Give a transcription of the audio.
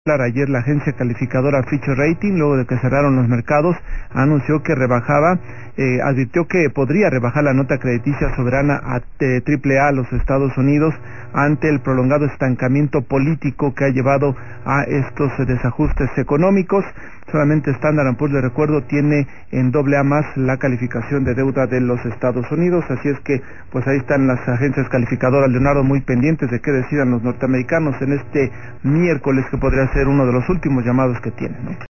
Ayer la agencia calificadora Fitch Rating, luego de que cerraron los mercados, anunció que advirtió que podría rebajar la nota crediticia soberana a AAA a los Estados Unidos ante el prolongado estancamiento político que ha llevado a estos desajustes económicos. Solamente Standard & Poor's, le recuerdo, tiene en AA más la calificación de deuda de los Estados Unidos, así es que pues ahí están las agencias calificadoras, Leonardo, muy pendientes de qué decidan los norteamericanos en este miércoles, que podría ser uno de los últimos llamados que tienen, ¿no?